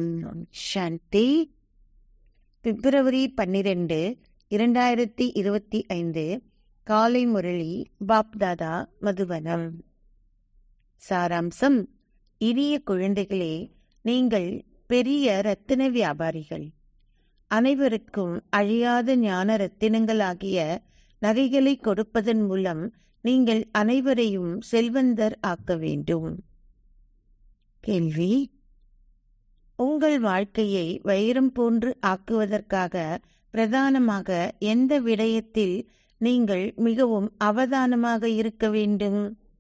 ஓம் சாந்தி. பிப்ரவரி 12, 2025 காலை முரளி பாப்தாதா மதுவனம். சாராம்சம்: இனிய குழந்தைகளே, நீங்கள் பெரிய ரத்தின வியாபாரிகள். அனைவருக்கும் அழியாத ஞான ரத்தினங்களாகிய நகைகளை கொடுப்பதன் மூலம் நீங்கள் அனைவரையும் செல்வந்தர் ஆக்க வேண்டும். கேள்வி: உங்கள் வாழ்க்கையை வைரம் போன்று ஆக்குவதற்காக பிரதானமாக எந்த விடயத்தில் நீங்கள் மிகவும் அவதானமாக இருக்க வேண்டும்?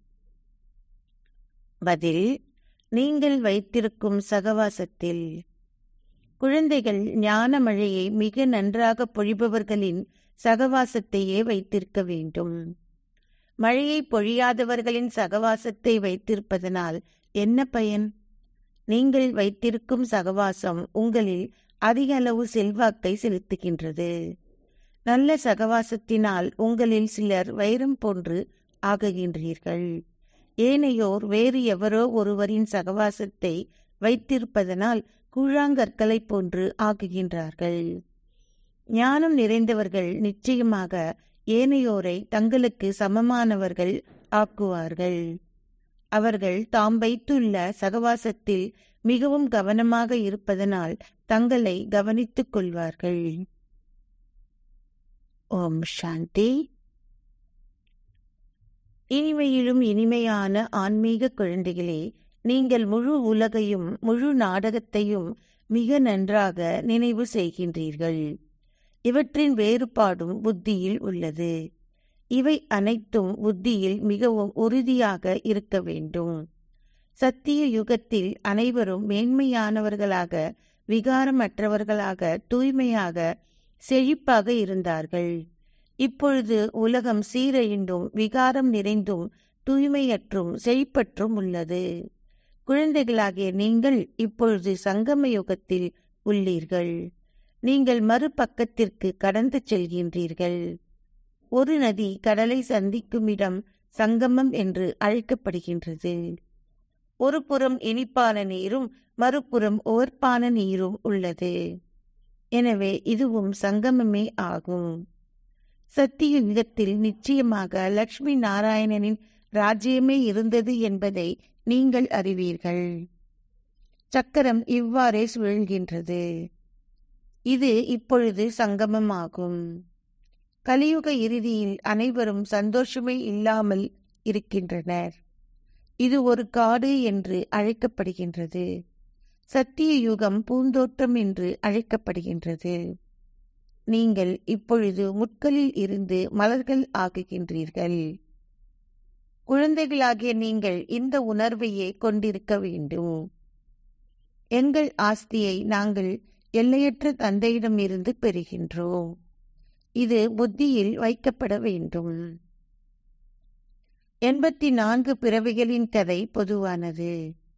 பதில்: நீங்கள் வைத்திருக்கும் சகவாசத்தில். குழந்தைகள் ஞான மழையை மிக நன்றாக பொழிபவர்களின் சகவாசத்தையே வைத்திருக்க வேண்டும். மழையை பொழியாதவர்களின் சகவாசத்தை வைத்திருப்பதனால் என்ன பயன்? நீங்கள் வைத்திருக்கும் சகவாசம் உங்களில் அதிக அளவு செல்வாக்கை செலுத்துகின்றது. நல்ல சகவாசத்தினால் உங்களில் சிலர் வைரம் போன்று ஆகுகின்றீர்கள். ஏனையோர் வேறு எவரோ ஒருவரின் சகவாசத்தை வைத்திருப்பதனால் கூழாங்கற்களை போன்று ஆகுகின்றார்கள். ஞானம் நிறைந்தவர்கள் நிச்சயமாக ஏனையோரை தங்களுக்கு சமமானவர்கள் ஆக்குவார்கள். அவர்கள் தாம் வைத்துள்ள சகவாசத்தில் மிகவும் கவனமாக இருப்பதனால் தங்களை கவனித்துக் கொள்வார்கள். ஓம் சாந்தி. இனிமையிலும் இனிமையான ஆன்மீக குழந்தைகளே, நீங்கள் முழு உலகையும் முழு நாடகத்தையும் மிக நன்றாக நினைவு செய்கின்றீர்கள். இவற்றின் வேறுபாடும் புத்தியில் உள்ளது. இவை அனைத்தும் புத்தியில் மிகவும் உறுதியாக இருக்க வேண்டும். சத்திய யுகத்தில் அனைவரும் மேன்மையானவர்களாக, விகாரமற்றவர்களாக, தூய்மையாக, செழிப்பாக இருந்தார்கள். இப்பொழுது உலகம் சீரழிந்தும் விகாரம் நிறைந்தும் தூய்மையற்றும் செழிப்பற்றும் உள்ளது. குழந்தைகளாகிய நீங்கள் இப்பொழுது சங்கம யுகத்தில் உள்ளீர்கள். நீங்கள் மறுபக்கத்திற்கு கடந்து செல்கின்றீர்கள். ஒரு நதி கடலை சந்திக்கும் இடம் சங்கமம் என்று அழைக்கப்படுகின்றது. ஒரு புறம் இனிப்பான நீரும் மறுபுறம் உவர்ப்பான நீரும் உள்ளது. எனவே இதுவும் சங்கமமே ஆகும். சத்திய யுகத்தில் நிச்சயமாக லட்சுமி நாராயணனின் ராஜ்யமே இருந்தது என்பதை நீங்கள் அறிவீர்கள். சக்கரம் இவ்வாறே சுழல்கின்றது. இது இப்பொழுது சங்கமமாகும். கலியுக இறுதியில் அனைவரும் சந்தோஷமே இல்லாமல் இருக்கின்றனர். இது ஒரு காடு என்று அழைக்கப்படுகின்றது. சத்திய யுகம் பூந்தோட்டம் என்று அழைக்கப்படுகின்றது. நீங்கள் இப்பொழுது முட்களில் இருந்து மலர்கள் ஆகுகின்றீர்கள். குழந்தைகளாகிய நீங்கள் இந்த உணர்வையே கொண்டிருக்க வேண்டும். எங்கள் ஆஸ்தியை நாங்கள் எல்லையற்ற தந்தையிடமிருந்து பெறுகின்றோம். இது புத்தியில் வைக்கப்பட வேண்டும். 84 பிறவிகளின் கதை பொதுவானது.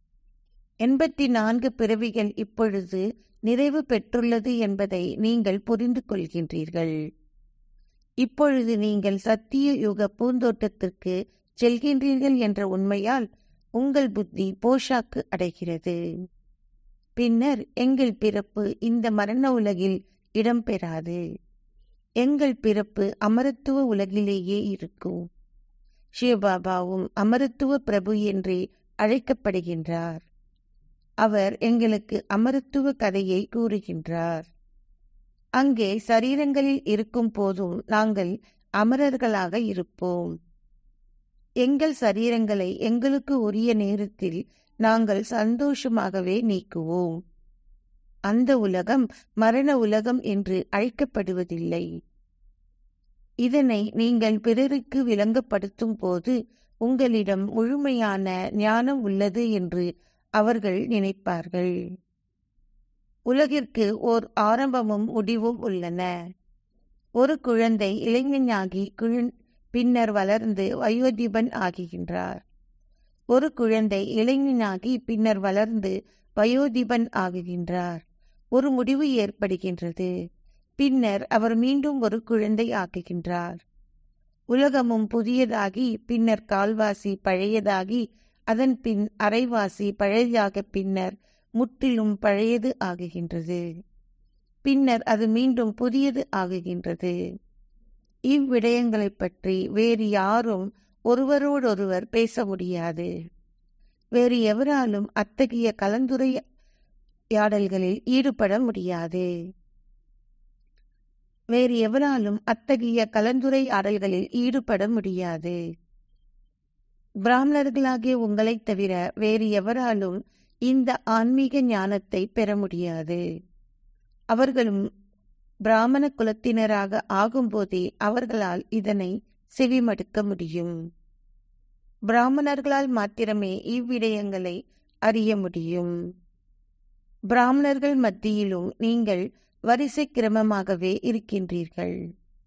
84 பிறவிகள் இப்பொழுது நிறைவு பெற்றுள்ளது என்பதை நீங்கள் புரிந்து கொள்கின்றீர்கள். இப்பொழுது நீங்கள் சத்திய யுக பூந்தோட்டத்திற்கு செல்கின்றீர்கள் என்ற உண்மையால் உங்கள் புத்தி போஷாக்கு அடைகிறது. பின்னர் எங்கள் பிறப்பு இந்த மரண உலகில் இடம்பெறாது. எங்கள் பிறப்பு அமரத்துவ உலகிலேயே இருக்கும். சிவபாபாவும் அமரத்துவ பிரபு என்றே அழைக்கப்படுகின்றார். அவர் எங்களுக்கு அமரத்துவ கதையை கூறுகின்றார். அங்கே சரீரங்களில் இருக்கும் போதும் நாங்கள் அமரர்களாக இருப்போம். எங்கள் சரீரங்களை எங்களுக்கு உரிய நேரத்தில் நாங்கள் சந்தோஷமாகவே நீக்குவோம். அந்த உலகம் மரண உலகம் என்று அழைக்கப்படுவதில்லை. இதனை நீங்கள் பிறருக்கு விளங்கப்படுத்தும் போது உங்களிடம் முழுமையான ஞானம் உள்ளது என்று அவர்கள் நினைப்பார்கள். உலகிற்கு ஓர் ஆரம்பமும் முடிவும் உள்ளன. ஒரு குழந்தை இளைஞனாகி பின்னர் வளர்ந்து வயோதிபன் ஆகுகின்றார். ஒரு குழந்தை இளைஞனாகி பின்னர் வளர்ந்து வயோதிபன் ஆகுகின்றார். ஒரு முடிவு ஏற்படுகின்றது. பின்னர் அவர் மீண்டும் ஒரு குழந்தை ஆக்குகின்றார். உலகமும் புதியதாகி பின்னர் கால்வாசி பழையதாகி அதன் பின் அரைவாசி பழையதாக பின்னர் முற்றிலும் பழையது ஆகுகின்றது. பின்னர் அது மீண்டும் புதியது ஆகுகின்றது. இவ்விடயங்களை பற்றி வேறு யாரும் ஒருவரோடொருவர் பேச முடியாது. வேறு எவராலும் அத்தகைய கலந்துரையாடல்களில் ஈடுபட முடியாது. பிராமணர்களாகிய உங்களைத் தவிர வேறு எவராலும் இந்த ஆன்மீக ஞானத்தை பெற முடியாது. அவர்களும் பிராமண குலத்தினராக ஆகும்போதே அவர்களால் இதனை செவிமடுக்க முடியும். பிராமணர்களால் மாத்திரமே இவ்விடயங்களை அறிய முடியும். பிராமணர்கள் மத்தியிலும் நீங்கள் வரிசை கிரமமாகவே இருக்கின்றீர்கள்.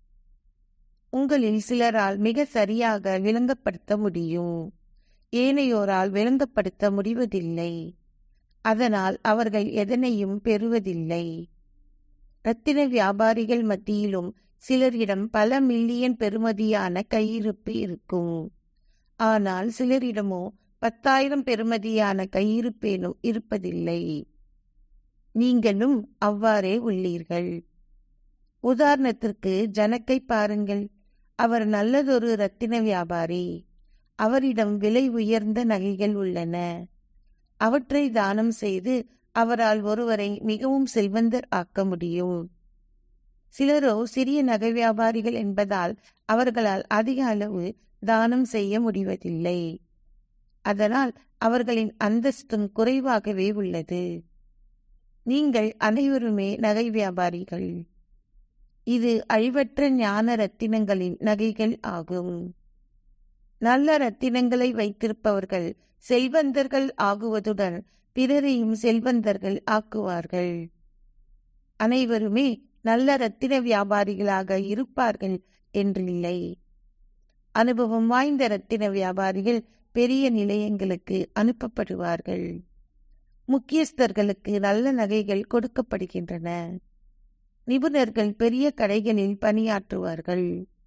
உங்களில் சிலரால் மிக சரியாக விளங்கப்படுத்த முடியும், ஏனையோரால் விளங்கப்படுத்த முடிவதில்லை. அதனால் அவர்கள் எதனையும் பெறுவதில்லை. இரத்தின வியாபாரிகள் மத்தியிலும் சிலரிடம் பல மில்லியன் பெறுமதியான கையிருப்பு இருக்கும். ஆனால் சிலரிடமோ 10,000 பெறுமதியான கையிருப்பேனும் இருப்பதில்லை. நீங்களும் அவ்வாறே உள்ளீர்கள். உதாரணத்திற்கு ஜனக்கை பாருங்கள். அவர் நல்லதொரு இரத்தின வியாபாரி. அவரிடம் விலை உயர்ந்த நகைகள் உள்ளன. அவற்றை தானம் செய்து அவரால் ஒருவரை மிகவும் செல்வந்தர் ஆக்க முடியும். சிலரோ சிறிய நகை வியாபாரிகள் என்பதால் அவர்களால் அதிக அளவு தானம் செய்ய முடிவதில்லை. அதனால் அவர்களின் அந்தஸ்தும் குறைவாகவே உள்ளது. நீங்கள் அனைவருமே நகை வியாபாரிகள். இது அழிவற்ற ஞான ரத்தினங்களின் நகைகள் ஆகும். நல்ல ரத்தினங்களை வைத்திருப்பவர்கள் செல்வந்தர்கள் ஆகுவதுடன் பிறரையும் செல்வந்தர்கள் ஆக்குவார்கள். அனைவருமே நல்ல ரத்தின வியாபாரிகளாக இருப்பார்கள் என்றில்லை. அனுபவம் வாய்ந்த ரத்தின வியாபாரிகள் பெரிய நிலையங்களுக்கு அனுப்பப்படுவார்கள். முக்கியஸ்தர்களுக்கு நல்ல நகைகள் கொடுக்கப்படுகின்றன. நிபுணர்கள் பெரிய கடைகளில் பணியாற்றுவார்கள்.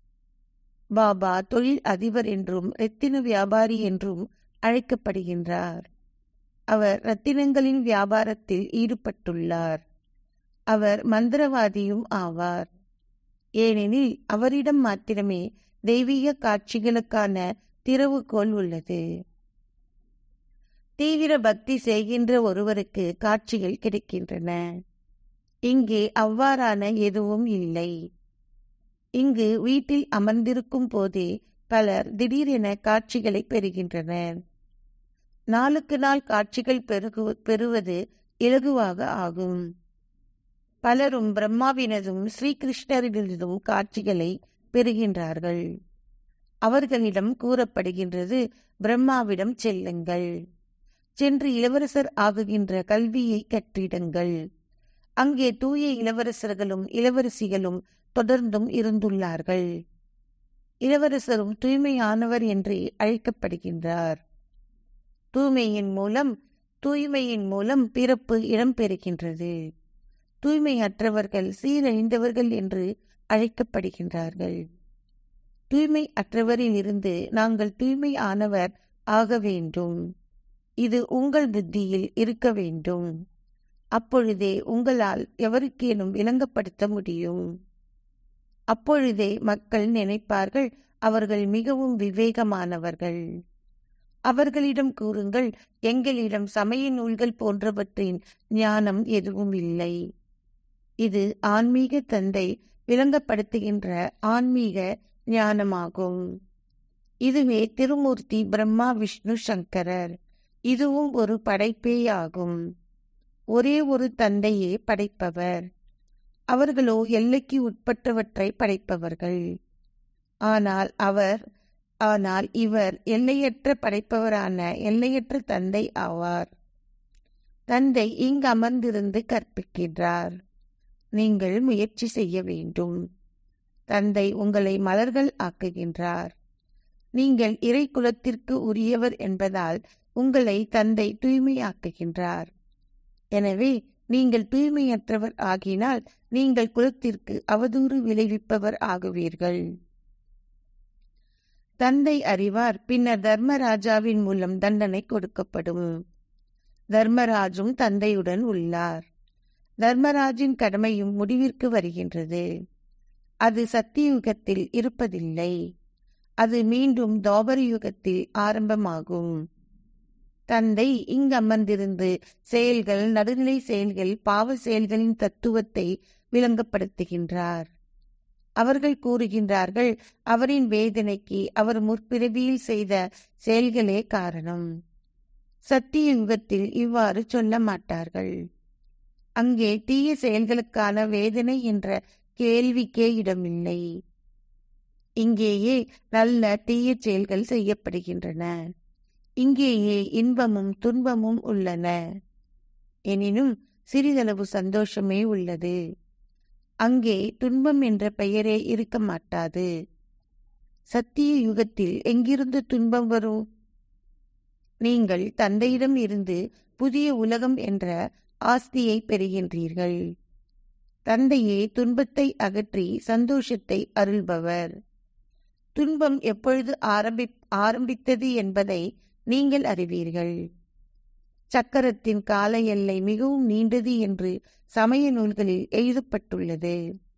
பாபா தொழில் அதிபர் என்றும் இரத்தின வியாபாரி என்றும் அழைக்கப்படுகின்றார். அவர் இரத்தினங்களின் வியாபாரத்தில் ஈடுபட்டுள்ளார். அவர் மந்திரவாதியும் ஆவார். ஏனெனில் அவரிடம் மாத்திரமே தெய்வீக காட்சிகளுக்கான திறவுகோல் உள்ளது. தீவிர பக்தி செய்கின்ற ஒருவருக்கு காட்சிகள் கிடைக்கின்றன. இங்கே அவ்வாறான எதுவும் இல்லை. இங்கு வீட்டில் அமர்ந்திருக்கும் போதே பலர் திடீரென காட்சிகளை பெறுகின்றனர். நாளுக்கு நாள் காட்சிகள் பெறுவது இலகுவாக ஆகும். பலரும் பிரம்மாவினதும் ஸ்ரீகிருஷ்ணரினதும் காட்சிகளை பெறுகின்றார்கள். அவர்களிடம் கூறப்படுகின்றது, பிரம்மாவிடம் செல்லுங்கள், சென்று இளவரசர் ஆகுகின்ற கல்வியை கற்றிடுங்கள். அங்கே தூய இளவரசர்களும் இளவரசிகளும் தொடர்ந்தும் இருந்துள்ளார்கள். இளவரசரும் தூய்மையானவர் என்று அழைக்கப்படுகின்றார். தூய்மையின் மூலம் பிறப்பு இடம்பெறுகின்றது. தூய்மையற்றவர்கள் சீரழிந்தவர்கள் என்று அழைக்கப்படுகின்றார்கள். தூய்மை அற்றவரில் இருந்து நாங்கள் தூய்மையானவர் ஆக வேண்டும். இது உங்கள் புத்தியில் இருக்க வேண்டும். அப்பொழுதே உங்களால் எவருக்கேனும் விளங்கப்படுத்த முடியும். அப்பொழுதே மக்கள் நினைப்பார்கள், அவர்கள் மிகவும் விவேகமானவர்கள். அவர்களிடம் கூறுங்கள், எங்களிடம் சமய நூல்கள் போன்றவற்றின் ஞானம் எதுவும் இல்லை. இது ஆன்மீக தந்தை விளங்கப்படுத்துகின்ற ஆன்மீக ஞானமாகும். இதுவே திருமூர்த்தி பிரம்மா விஷ்ணு சங்கரர். இதுவும் ஒரு படைப்பேயாகும். ஒரே ஒரு தந்தையே படைப்பவர். அவர்களோ எல்லைக்கு உட்பட்டவற்றை படைப்பவர்கள். ஆனால் இவர் எல்லையற்ற படைப்பவரான எல்லையற்ற தந்தை ஆவார். தந்தை இங்கு அமர்ந்திருந்து கற்பிக்கின்றார். நீங்கள் முயற்சி செய்ய வேண்டும். தந்தை உங்களை மலர்கள் ஆக்குகின்றார். நீங்கள் இறை குலத்திற்கு உரியவர் என்பதால் உங்களை தந்தை தூய்மையாக்குகின்றார். எனவே நீங்கள் தூய்மையற்றவர் ஆகினால் நீங்கள் குலத்திற்கு அவதூறு விளைவிப்பவர் ஆகுவீர்கள். தந்தை அறிவார். பின்னர் தர்மராஜாவின் மூலம் தண்டனை கொடுக்கப்படும். தர்மராஜும் தந்தையுடன் உள்ளார். தர்மராஜின் கடமையும் முடிவிற்கு வருகின்றது. அது சத்தியுகத்தில் இருப்பதில்லை. அது மீண்டும் துவாபர யுகத்தில் ஆரம்பமாகும். தந்தை இங்கு அமர்ந்திருந்து செயல்கள், நடுநிலை செயல்கள், பாவ செயல்களின் தத்துவத்தை விளங்கப்படுத்துகின்றார். அவர்கள் கூறுகின்றார்கள், அவரின் வேதனைக்கு அவர் முற்பிறவியில் செய்த செயல்களே காரணம். சத்திய யுகத்தில் இவ்வாறு சொல்ல மாட்டார்கள். அங்கே தீய செயல்களுக்கான வேதனை என்ற கேள்விக்கே இடமில்லை. இங்கேயே நல்ல தீய செயல்கள் செய்யப்படுகின்றன. இங்கேயே இன்பமும் துன்பமும் உள்ளன. எனினும் சிறிதளவு சந்தோஷமே உள்ளது. அங்கே துன்பம் என்ற பெயரே இருக்க மாட்டாது. சத்திய யுகத்தில் எங்கிருந்து துன்பம் வரும்? நீங்கள் தந்தையிடம் இருந்து புதிய உலகம் என்ற ஆஸ்தியை பெறுகின்றீர்கள். தந்தையே துன்பத்தை அகற்றி சந்தோஷத்தை அருள்பவர். துன்பம் எப்பொழுது ஆரம்பித்தது என்பதை நீங்கள் அறிவீர்கள். சக்கரத்தின் கால எல்லை மிகவும் நீண்டது என்று சமய நூல்களில் எழுதப்பட்டுள்ளது.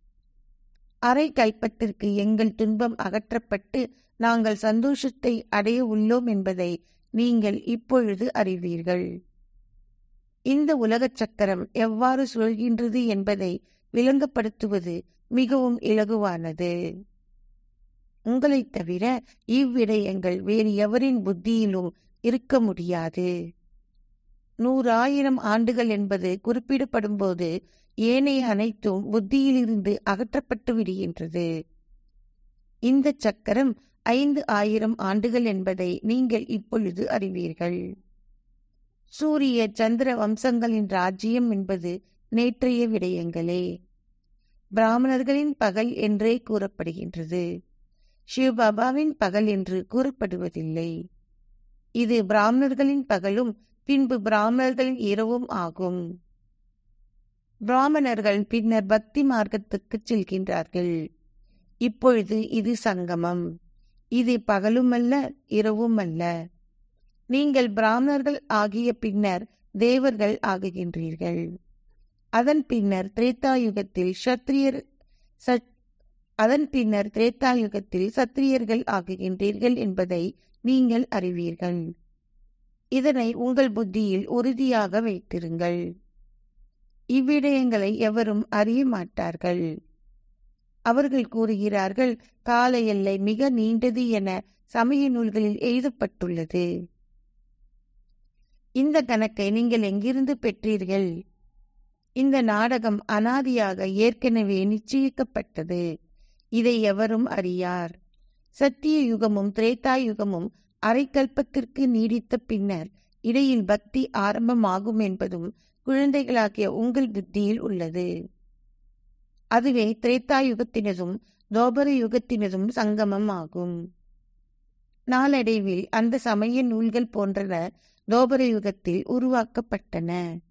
அரை கல்பத்திற்கு எங்கள் துன்பம் அகற்றப்பட்டு நாங்கள் சந்தோஷத்தை அடைய உள்ளோம் என்பதை நீங்கள் இப்பொழுது அறிவீர்கள். இந்த உலகச் சக்கரம் எவ்வாறு சுழல்கின்றது என்பதை விளங்கப்படுத்துவது மிகவும் இலகுவானது. உங்களைத் தவிர இவ்விடயங்கள் வேறு எவரின் புத்தியிலும் இருக்க முடியாது. 100,000 ஆண்டுகள் என்பது குறிப்பிடப்படும் போது ஏனைய அனைத்தும் புத்தியிலிருந்து அகற்றப்பட்டு விடுகின்றது. இந்த சக்கரம் 5,000 ஆண்டுகள் என்பதை நீங்கள் இப்பொழுது அறிவீர்கள். சூரிய சந்திர வம்சங்களின் ராஜ்யம் என்பது நேற்றைய விடயங்களே. பிராமணர்களின் பகல் என்றே கூறப்படுகின்றது. சிவபாபாவின் பகல் என்று கூறப்படுவதில்லை. இது பிராமணர்களின் பகலும் பின்பு பிராமணர்களின் இரவும் ஆகும். பிராமணர்கள் பின்னர் பக்தி மார்க்கத்துக்கு செல்கின்றார்கள். இப்பொழுது இது சங்கமம். இது பகலுமல்ல, இரவும் அல்ல. நீங்கள் பிராமணர்கள் ஆகிய பின்னர் தேவர்கள் ஆகுகின்றீர்கள். அதன் பின்னர் திரேதாயுகத்தில் சத்திரியர்கள் ஆகுகின்றீர்கள் என்பதை நீங்கள் அறிவீர்கள். இதனை உங்கள் புத்தியில் உறுதியாக வைத்திருங்கள். இவ்விடயங்களை எவரும் அறிய மாட்டார்கள். அவர்கள் கூறுகிறார்கள், கால எல்லை மிக நீண்டது என சமய நூல்களில் எழுதப்பட்டுள்ளது. இந்த கணக்கை நீங்கள் எங்கிருந்து பெற்றீர்கள்? இந்த நாடகம் அனாதியாக ஏற்கனவே நிச்சயிக்கப்பட்டது. இதை எவரும் அறியார். சத்திய யுகமும் திரேதாயுகமும் அரைக்கல்பத்திற்கு நீடித்த பின்னர் இடையில் பக்தி ஆரம்பமாகும் என்பதும் குழந்தைகளாகிய உங்கள் புத்தியில் உள்ளது. அதுவே திரேதாயுகத்தினதும் துவாபர யுகத்தினதும் சங்கமம் ஆகும். நாளடைவில் அந்த சமய நூல்கள் போன்றன துவாபர யுகத்தில் உருவாக்கப்பட்டன.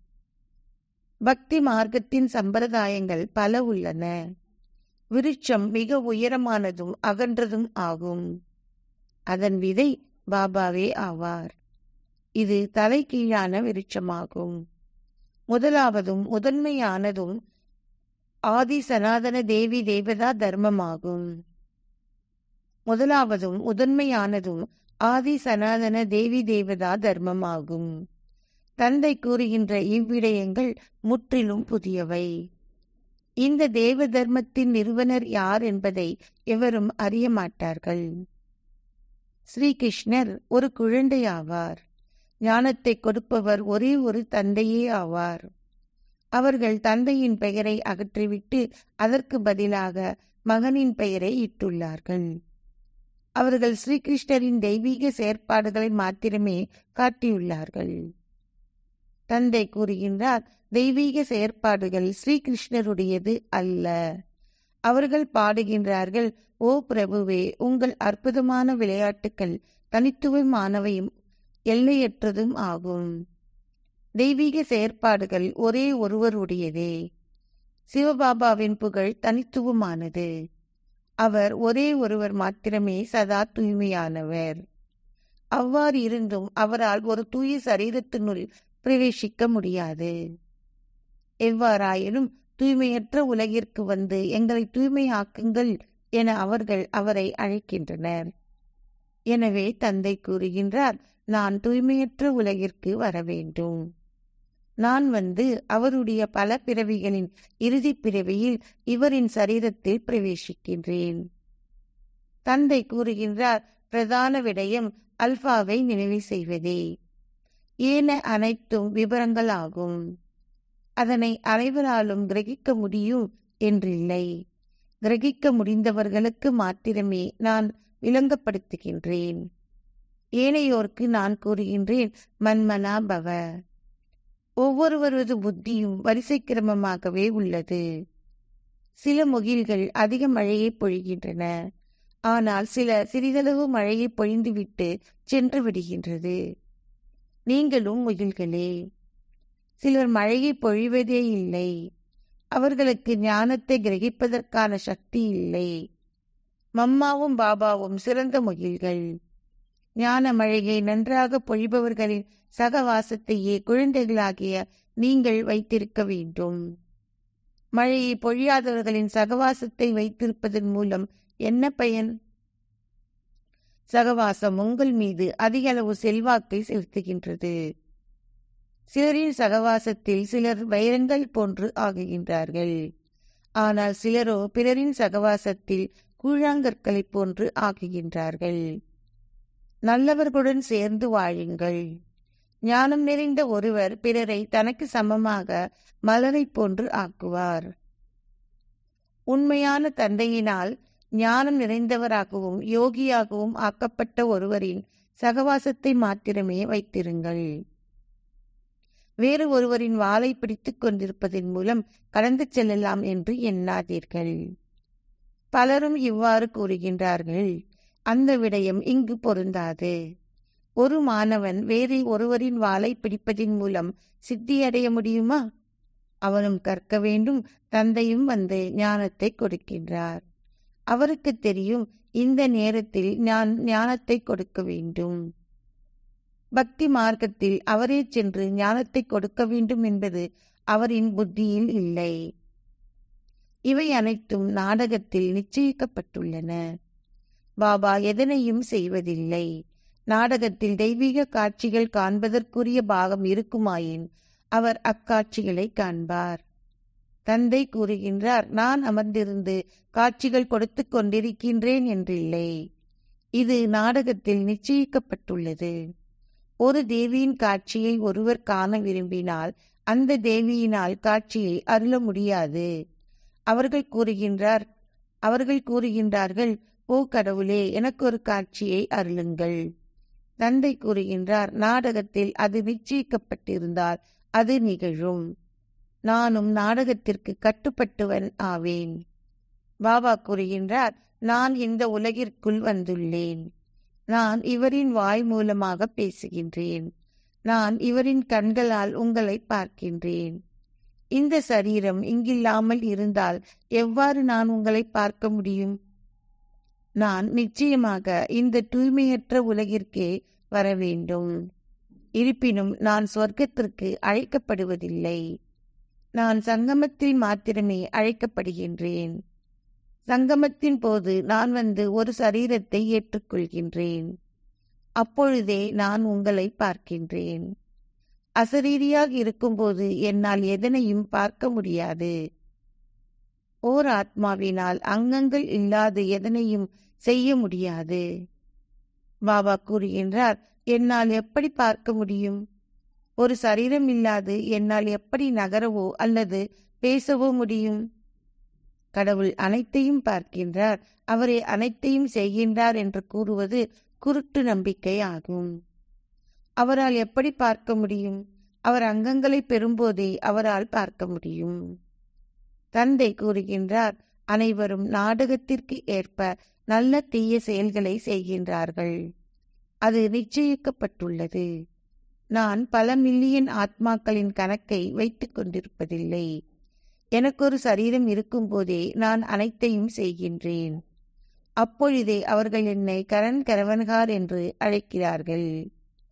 பக்தி மார்க்கத்தின் சம்பிரதாயங்கள் பல உள்ளன. விருட்சம் மிக உயரமானதும் அகன்றதும் ஆகும். அதன் விதை பாபாவே ஆவார். இது தலைகீழான விருட்சமாகும். முதலாவதும் முதன்மையானதும் ஆதி சனாதன தேவி தேவதா தர்மமாகும். முதலாவதும் முதன்மையானதும் ஆதி சனாதன தேவி தேவதா தர்மமாகும். தந்தை கூறுகின்ற இவ்விடயங்கள் முற்றிலும் புதியவை. இந்த தேவ தர்மத்தின் நிறுவனர் யார் என்பதை எவரும் அறிய மாட்டார்கள். ஸ்ரீகிருஷ்ணர் ஒரு குழந்தை ஆவார். ஞானத்தை கொடுப்பவர் ஒரே ஒரு தந்தையே ஆவார். அவர்கள் தந்தையின் பெயரை அகற்றிவிட்டு அதற்கு பதிலாக மகனின் பெயரை இட்டுள்ளார்கள். அவர்கள் ஸ்ரீகிருஷ்ணரின் தெய்வீக செயற்பாடுகளை மாத்திரமே காட்டியுள்ளார்கள். தந்தை கூறுகின்றார், தெய்வீக செயற்பாடுகள் ஸ்ரீகிருஷ்ணருடையது அல்ல. அவர்கள் பாடுகின்றார்கள், ஓ பிரபுவே, உங்கள் அற்புதமான விளையாட்டுக்கள் தனித்துவமானவையும் எல்லையற்றதும் ஆகும். தெய்வீக செயற்பாடுகள் ஒரே ஒருவருடையதே. சிவபாபாவின் புகழ் தனித்துவமானது. அவர் ஒரே ஒருவர் மாத்திரமே சதா தூய்மையானவர். அவ்வாறு இருந்தும் அவரால் ஒரு தூய சரீரத்தினுள் பிரவேசிக்க முடியாது. எவ்வாறாயினும் தூய்மையற்ற உலகிற்கு வந்து எங்களை தூய்மையாக்குங்கள் என அவர்கள் அவரை அழைக்கின்றனர். எனவே தந்தை கூறுகின்றார், நான் தூய்மையற்ற உலகிற்கு வர வேண்டும். நான் வந்து அவருடைய பல பிறவிகளின் இறுதி பிறவியில் இவரின் சரீரத்தில் பிரவேசிக்கின்றேன். தந்தை கூறுகின்றார், பிரதான விடயம் அல்பாவை நினைவு செய்வதே. ஏன அனைத்தும் விவரங்கள் ஆகும். அதனை அனைவராலும் கிரகிக்க முடியும் என்றில்லை. கிரகிக்க முடிந்தவர்களுக்கு மாத்திரமே நான் விளங்கப்படுத்துகின்றேன். ஏனையோருக்கு நான் கூறுகின்றேன், மன்மனா பவ. ஒவ்வொருவரது புத்தியும் வரிசை கிரமமாகவே உள்ளது. சில முகில்கள் அதிக மழையை பொழிகின்றன. ஆனால் சில சிறிதளவு மழையை பொழிந்துவிட்டு சென்று விடுகின்றது. நீங்களும் முகில்களே. சிலர் மழையை பொழிவதே இல்லை. அவர்களுக்கு ஞானத்தை கிரகிப்பதற்கான சக்தி இல்லை. மம்மாவும் பாபாவும் சிறந்த முகில்கள். ஞான மழையை நன்றாக பொழிபவர்களின் சகவாசத்தையே குழந்தைகளாகிய நீங்கள் வைத்திருக்க வேண்டும். மழையை பொழியாதவர்களின் சகவாசத்தை வைத்திருப்பதன் மூலம் என்ன பயன்? சகவாசம் உங்கள் மீது அதிக அளவு செல்வாக்கை செலுத்துகின்றது. சிலரின் சகவாசத்தில் சிலர் வைரங்கள் போன்று ஆகுகின்றார்கள். ஆனால் சிலரோ பிறரின் சகவாசத்தில் கூழாங்கற்களை போன்று ஆகுகின்றார்கள். நல்லவர்களுடன் சேர்ந்து வாழுங்கள். ஞானம் நிறைந்த ஒருவர் பிறரை தனக்கு சமமாக மலரை போன்று ஆக்குவார். உண்மையான தந்தையினால் ஞானம் நிறைந்தவராகவும் யோகியாகவும் ஆக்கப்பட்ட ஒருவரின் சகவாசத்தை மாத்திரமே வைத்திருங்கள். வேறு ஒருவரின் வாளை பிடித்துக் கொண்டிருப்பதன் மூலம் கடந்து செல்லலாம் என்று எண்ணாதீர்கள். பலரும் இவ்வாறு கூறுகின்றார்கள். அந்த விடயம் இங்கு பொருந்தாது. ஒரு மாணவன் வேறு ஒருவரின் வாளை பிடிப்பதின் மூலம் சித்தியடைய முடியுமா? அவனும் கற்க வேண்டும். தந்தையும் வந்து ஞானத்தை கொடுக்கின்றார். அவருக்கு தெரியும், இந்த நேரத்தில் நான் ஞானத்தை கொடுக்க வேண்டும். பக்தி மார்க்கத்தில் அவரே சென்று ஞானத்தை கொடுக்க வேண்டும் என்பது அவரின் புத்தியில் இல்லை. இவை அனைத்தும் நாடகத்தில் நிச்சயிக்கப்பட்டுள்ளன. பாபா எதனையும் செய்வதில்லை. நாடகத்தில் தெய்வீக காட்சிகள் காண்பதற்குரிய பாகம் இருக்குமாயின் அவர் அக்காட்சிகளை காண்பார். தந்தை கூறுகின்றார், நான் அமர்ந்திருந்து காட்சிகள் கொடுத்து கொண்டிருக்கின்றேன் என்றில்லை. இது நாடகத்தில் நிச்சயிக்கப்பட்டுள்ளது. ஒரு தேவியின் காட்சியை ஒருவர் காண விரும்பினால் அந்த தேவியினால் காட்சியை அருள முடியாது. அவர்கள் கூறுகின்றார்கள், ஓ கடவுளே, எனக்கு ஒரு காட்சியை அருளுங்கள். தந்தை கூறுகின்றார், நாடகத்தில் அது நிச்சயிக்கப்பட்டிருந்தால் அது நிகழும். நானும் நாடகத்திற்கு கட்டுப்பட்டவன் ஆவேன். பாபா கூறுகின்றார், நான் இந்த உலகிற்குள் வந்துள்ளேன். நான் இவரின் வாய் மூலமாக பேசுகின்றேன். நான் இவரின் கண்களால் உங்களை பார்க்கின்றேன். இந்த சரீரம் இங்கில்லாமல் இருந்தால் எவ்வாறு நான் உங்களை பார்க்க முடியும்? நான் நிச்சயமாக இந்த தூய்மையற்ற உலகிற்கே வர வேண்டும். இருப்பினும் நான் சொர்க்கத்திற்கு அழைக்கப்படுவதில்லை. நான் சங்கமத்தில் மாத்திரமே அழைக்கப்படுகின்றேன். சங்கமத்தின் போது நான் வந்து ஒரு சரீரத்தை ஏற்றுக்கொள்கின்றேன். அப்பொழுதே நான் உங்களை பார்க்கின்றேன். அசரீரியாக இருக்கும்போது என்னால் எதனையும் பார்க்க முடியாது. ஓர் ஆத்மாவினால் அங்கங்கள் இல்லாத எதனையும் செய்ய முடியாது. பாபா கூறுகின்றார், என்னால் எப்படி பார்க்க முடியும்? ஒரு சரீரம் இல்லாது என்னால் எப்படி நகரவோ அல்லது பேசவோ முடியும்? கடவுள் அனைத்தையும் பார்க்கின்றார், அவரே அனைத்தையும் செய்கின்றார் என்று கூறுவது குருட்டு நம்பிக்கை ஆகும். அவரால் எப்படி பார்க்க முடியும்? அவர் அங்கங்களை பெறும்போதே அவரால் பார்க்க முடியும். தந்தை கூறுகின்றார், அனைவரும் நாடகத்திற்கு ஏற்ப நல்ல தீய செயல்களை செய்கின்றார்கள். அது நிச்சயிக்கப்பட்டுள்ளது. நான் பல மில்லியன் ஆத்மாக்களின் கணக்கை வைத்துக் கொண்டிருப்பதில்லை. எனக்கொரு சரீரம் இருக்கும் போதே நான் அனைத்தையும் செய்கின்றேன். அப்பொழுதே அவர்கள் என்னை கரண் கரவன்கார் என்று அழைக்கிறார்கள்.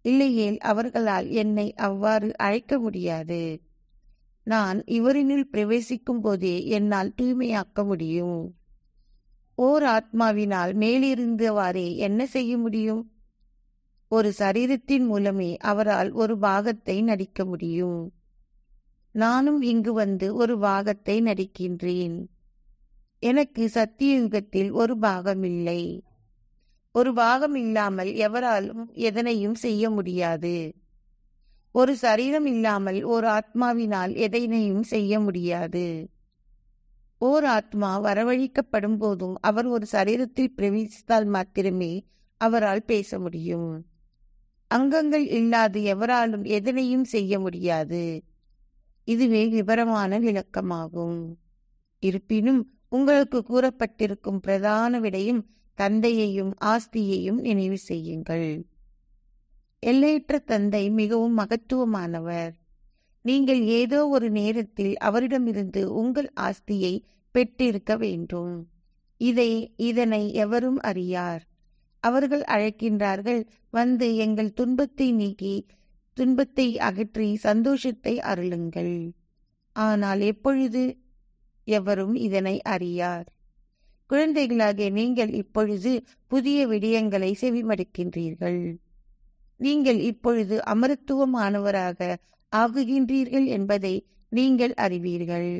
இல்லையேல் அவர்களால் என்னை அவ்வாறு அழைக்க முடியாது. நான் இவரினுள் பிரவேசிக்கும் போதே என்னால் தூய்மையாக்க முடியும். ஓர் ஆத்மாவினால் மேலிருந்தவாறே என்ன செய்ய முடியும்? ஒரு சரீரத்தின் மூலமே அவரால் ஒரு பாகத்தை நடிக்க முடியும். நானும் இங்கு வந்து ஒரு பாகத்தை நடிக்கின்றேன். எனக்கு சத்தியயுகத்தில் ஒரு பாகம் இல்லை. ஒரு பாகம் இல்லாமல் எவராலும் எதனையும் செய்ய முடியாது. ஒரு சரீரம் இல்லாமல் ஒரு ஆத்மாவினால் எதனையும் செய்ய முடியாது. ஓர் ஆத்மா வரவழைக்கப்படும் போதும் அவர் ஒரு சரீரத்தில் பிரவேசித்தால் மாத்திரமே அவரால் பேச முடியும். அங்கங்கள் இல்லாது எவராலும் எதனையும் செய்ய முடியாது. இதுவே விவரமான விளக்கமாகும். இருப்பினும் உங்களுக்கு கூறப்பட்டிருக்கும் பிரதான விடயம் தந்தையையும் ஆஸ்தியையும் நினைவு செய்யுங்கள். எல்லையற்ற தந்தை மிகவும் மகத்துவமானவர். நீங்கள் ஏதோ ஒரு நேரத்தில் அவரிடமிருந்து உங்கள் ஆஸ்தியை பெற்றிருக்க வேண்டும். இதனை எவரும் அறியார். அவர்கள் அழைக்கின்றார்கள், வந்து எங்கள் துன்பத்தை நீக்கி துன்பத்தை அகற்றி சந்தோஷத்தை அருளுங்கள். ஆனால் எப்பொழுது? எவரும் இதனை அறியார். குழந்தைகளாகிய நீங்கள் இப்பொழுது புதிய விடயங்களை செவிமடுக்கின்றீர்கள். நீங்கள் இப்பொழுது அமரத்துவமானவராக ஆகுகின்றீர்கள் என்பதை நீங்கள் அறிவீர்கள்.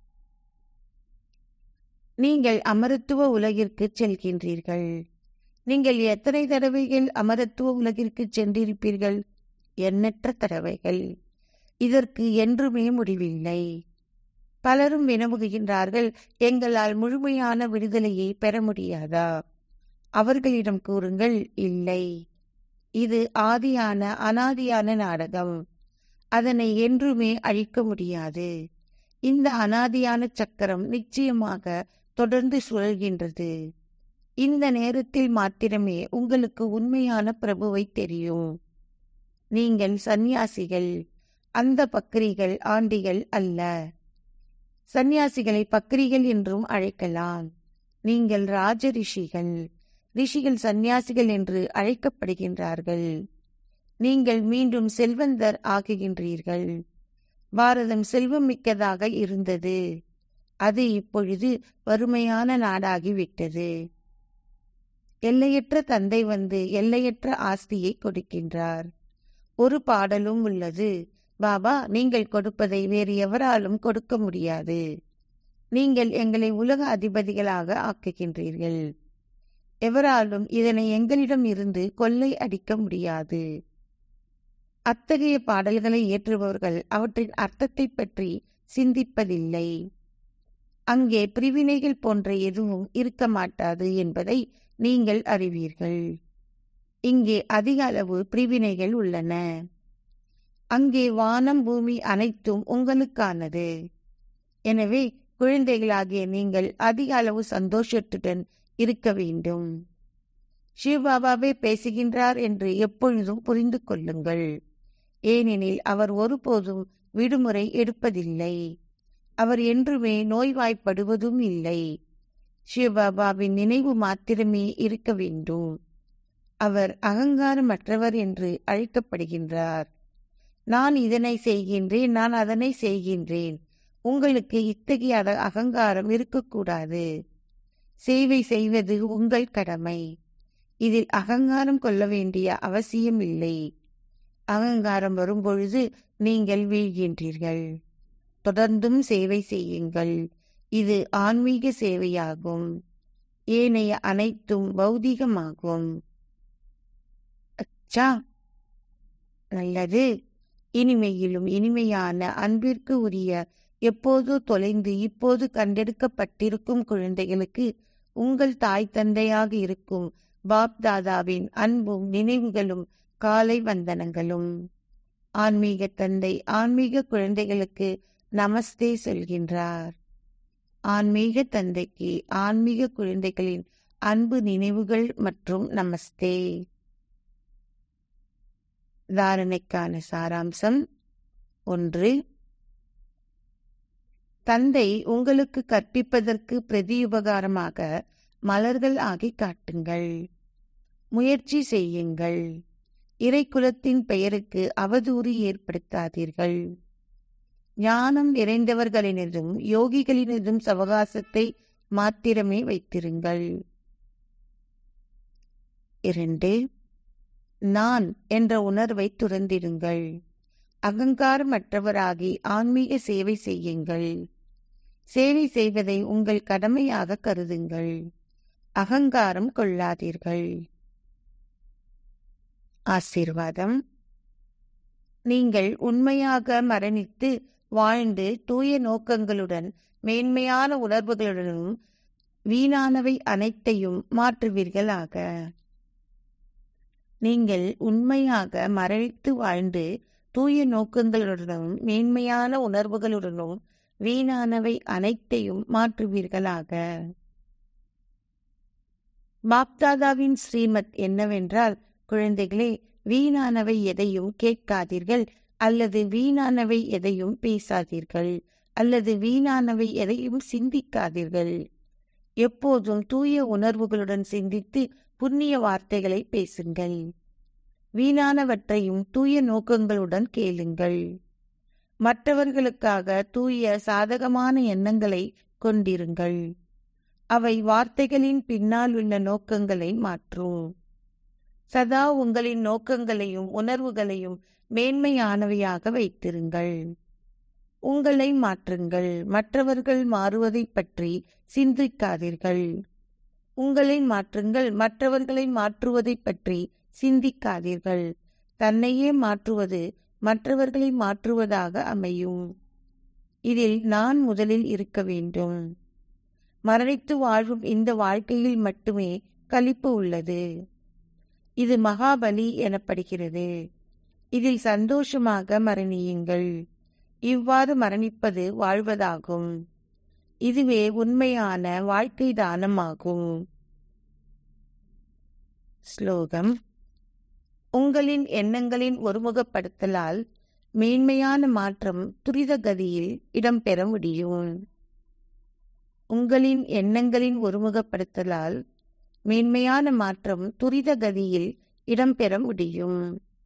நீங்கள் அமரத்துவ உலகிற்கு செல்கின்றீர்கள். நீங்கள் எத்தனை தடவைகள் அமரத்துவ உலகிற்கு சென்றிருப்பீர்கள்? எண்ணற்ற தடவைகள். இதற்கு என்றுமே முடிவில்லை. பலரும் வினவுகின்றார்கள், எங்களால் முழுமையான விடுதலையை பெற முடியாதா? அவர்களிடம் கூறுங்கள், இல்லை. இது ஆதியான அனாதியான நாடகம். அதனை என்றுமே அழிக்க முடியாது. இந்த அனாதியான சக்கரம் நிச்சயமாக தொடர்ந்து சுழல்கின்றது. இந்த நேரத்தில் மாத்திரமே உங்களுக்கு உண்மையான பிரபுவை தெரியும். நீங்கள் சந்நியாசிகள், அந்த பக்ரிகள் ஆண்டிகள் அல்ல. சந்நியாசிகளை பக்ரிகள் என்றும் அழைக்கலாம். நீங்கள் ராஜ ரிஷிகள். ரிஷிகள் சந்நியாசிகள் என்று அழைக்கப்படுகின்றார்கள். நீங்கள் மீண்டும் செல்வந்தர் ஆகுகின்றீர்கள். பாரதம் செல்வம் மிக்கதாக இருந்தது. அது இப்பொழுது வறுமையான நாடாகிவிட்டது. எல்லையற்ற தந்தை வந்து எல்லையற்ற ஆஸ்தியை கொடுக்கின்றார். ஒரு பாடலும் உள்ளது, பாபா, நீங்கள் கொடுப்பதை வேறு எவராலும் கொடுக்க முடியாது. நீங்கள் எங்களை உலக அதிபதிகளாக ஆக்குகின்றீர்கள். எவராலும் இதனை எங்களிடம் இருந்து கொள்ளை அடிக்க முடியாது. அத்தகைய பாடல்களை ஏற்றுபவர்கள் அவற்றின் அர்த்தத்தை பற்றி சிந்திப்பதில்லை. அங்கே பிரிவினைகள் போன்ற எதுவும் இருக்க மாட்டாது என்பதை நீங்கள் அறிவீர்கள். இங்கே அதிக அளவு பிரிவினைகள் உள்ளன. அங்கே வானம் பூமி அனைத்தும் உங்களுக்கானது. எனவே குழந்தைகளாகிய நீங்கள் அதிக அளவு சந்தோஷத்துடன் இருக்க வேண்டும். சிவபாபாவே பேசுகின்றார் என்று எப்பொழுதும் புரிந்து கொள்ளுங்கள். ஏனெனில் அவர் ஒருபோதும் விடுமுறை எடுப்பதில்லை. அவர் என்றுமே நோய்வாய்ப்படுவதும் இல்லை. சிவபாபாவின் நினைவு மாத்திரமே இருக்க வேண்டும். அவர் அகங்காரமற்றவர் என்று அழைக்கப்படுகின்றார். நான் இதனை செய்கின்றேன், நான் அதனை செய்கின்றேன். உங்களுக்கு இத்தகைய அகங்காரம் இருக்கக்கூடாது. சேவை செய்வது உங்கள் கடமை. இதில் அகங்காரம் கொள்ள வேண்டிய அவசியம் இல்லை. அகங்காரம் வரும்பொழுது நீங்கள் வீழ்கின்றீர்கள். தொடர்ந்தும் சேவை செய்யுங்கள். இது ஆன்மீக சேவையாகும். ஏனைய அனைத்தும் பௌதிகமாகும். அச்சா, நல்லது. இனிமையிலும் இனிமையான அன்பிற்கு உரிய, எப்போது தொலைந்து இப்போது கண்டெடுக்கப்பட்டிருக்கும் குழந்தைகளுக்கு உங்கள் தாய் தந்தையாக இருக்கும் பாப் தாதாவின் அன்பும் நினைவுகளும் காலை வந்தனங்களும். ஆன்மீக தந்தை ஆன்மீக குழந்தைகளுக்கு நமஸ்தே சொல்கின்றார். ஆன்மீக தந்தைக்கு ஆன்மீக குழந்தைகளின் அன்பு நினைவுகள் மற்றும் நமஸ்தே. தாரணைக்கான சாராம்சம். 1. தந்தை உங்களுக்கு கற்பிப்பதற்கு பிரதியுபகாரமாக மலர்கள் ஆகி காட்டுங்கள். முயற்சி செய்யுங்கள். இறைக்குலத்தின் பெயருக்கு அவதூறு ஏற்படுத்தாதீர்கள். ஞானம் நிறைந்தவர்களினதும் யோகிகளினதும் சவகாசத்தை மாத்திரமே வைத்திருங்கள். 2. நான் என்ற உணர்வை துறந்திடுங்கள். அகங்காரமற்றவராகி ஆன்மீக சேவை செய்யுங்கள். சேவை செய்வதை உங்கள் கடமையாக கருதுங்கள். அகங்காரம் கொள்ளாதீர்கள். ஆசீர்வாதம். நீங்கள் உண்மையாக மரணித்து வாழ்ந்து தூய நோக்கங்களுடன் மேன்மையான உணர்வுகளுடனும் வீணானவை அனைத்தையும் மாற்றுவீர்களாக. நீங்கள் உண்மையாக மரணித்து வாழ்ந்து தூய நோக்கங்களுடனும் மேன்மையான உணர்வுகளுடனும் வீணானவை அனைத்தையும் மாற்றுவீர்களாக. பாப்தாதாவின் ஸ்ரீமத் என்னவென்றால், குழந்தைகளே, வீணானவை எதையும் கேட்காதீர்கள், அல்லது வீணானவை எதையும் பேசாதீர்கள், அல்லது வீணானவை எதையும் சிந்திக்காதீர்கள். எப்போதும் தூய உணர்வுகளுடன் சிந்தித்து புண்ணிய வார்த்தைகளை பேசுங்கள். வீணானவற்றையும் தூய நோக்கங்களுடன் கேளுங்கள். மற்றவர்களுக்காக தூய சாதகமான எண்ணங்களை கொண்டிருங்கள். அவை வார்த்தைகளின் பின்னால் உள்ள நோக்கங்களை மாற்றும். சதா உங்களின் நோக்கங்களையும் உணர்வுகளையும் மேன்மையானவையாக வைத்திருங்கள். உங்களை மாற்றுங்கள். மற்றவர்கள் மாறுவதை பற்றி சிந்திக்காதீர்கள். உங்களை மாற்றுங்கள். மற்றவர்களை மாற்றுவதை பற்றி சிந்திக்காதீர்கள். தன்னையே மாற்றுவது மற்றவர்களை மாற்றுவதாக அமையும். இதில் நான் முதலில் இருக்க வேண்டும். மரணித்து வாழும் இந்த வாழ்க்கையில் மட்டுமே களிப்பு உள்ளது. இது மகாபலி எனப்படுகிறது. இதில் சந்தோஷமாக மரணியுங்கள். இவ்வாறு மரணிப்பது வாழ்வதாகும். இதுவே உண்மையான வாழ்க்கை தானமாகும். ஸ்லோகம். உங்களின் எண்ணங்களின் ஒருமுகப்படுத்தலால் மேன்மையான மாற்றம் துரித கதியில் இடம்பெற முடியும். உங்களின் எண்ணங்களின் ஒருமுகப்படுத்தலால் மேன்மையான மாற்றம் துரித கதியில் இடம்பெற முடியும்.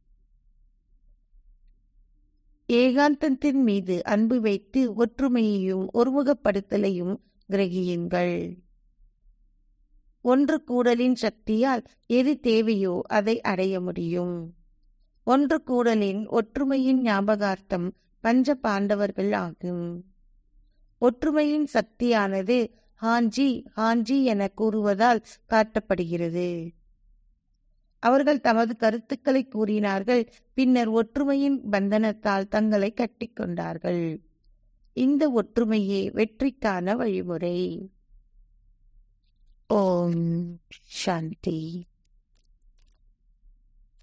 ஏகாந்தத்தின் மீது அன்பு வைத்து ஒற்றுமையையும் ஒருமுகப்படுத்தலையும் கிரகியுங்கள். ஒன்று கூடலின் சக்தியால் எது தேவையோ அதை அடைய முடியும். ஒன்று கூடலின் ஒற்றுமையின் ஞாபகார்த்தம் பஞ்ச பாண்டவர்கள் ஆகும். ஒற்றுமையின் சக்தியானது ஹாஞ்சி ஹாஞ்சி என கூறுவதால் காட்டப்படுகிறது. அவர்கள் தமது கருத்துக்களை கூறினார்கள். பின்னர் ஒற்றுமையின் பந்தனத்தால் தங்களை கட்டிக்கொண்டார்கள். இந்த ஒற்றுமையே வெற்றிக்கான வழிமுறை. ஓம் சாந்தி.